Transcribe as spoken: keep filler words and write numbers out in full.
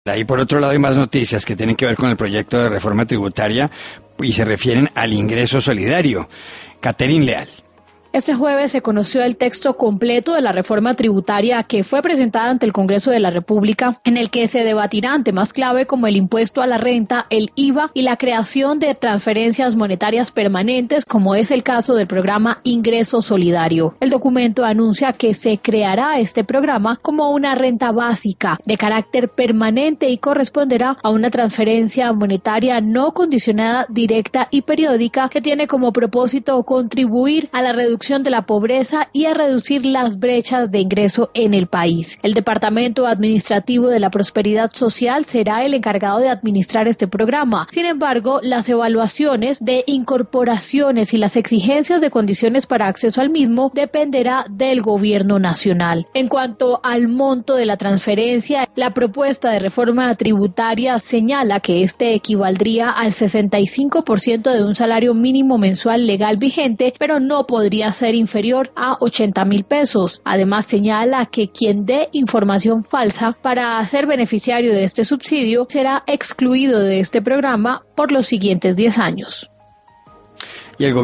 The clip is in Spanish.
Y por otro lado hay más noticias que tienen que ver con el proyecto de reforma tributaria y se refieren al ingreso solidario. Catherine Leal. Este jueves se conoció el texto completo de la reforma tributaria que fue presentada ante el Congreso de la República, en el que se debatirán temas clave como el impuesto a la renta, el I V A y la creación de transferencias monetarias permanentes, como es el caso del programa Ingreso Solidario. El documento anuncia que se creará este programa como una renta básica de carácter permanente y corresponderá a una transferencia monetaria no condicionada, directa y periódica que tiene como propósito contribuir a la reducción de la pobreza y a reducir las brechas de ingreso en el país. El Departamento Administrativo de la Prosperidad Social será el encargado de administrar este programa. Sin embargo, las evaluaciones de incorporaciones y las exigencias de condiciones para acceso al mismo dependerá del Gobierno Nacional. En cuanto al monto de la transferencia, la propuesta de reforma tributaria señala que este equivaldría al sesenta y cinco por ciento de un salario mínimo mensual legal vigente, pero no podría ser inferior a ochenta mil pesos. Además, señala que quien dé información falsa para ser beneficiario de este subsidio será excluido de este programa por los siguientes diez años. Y el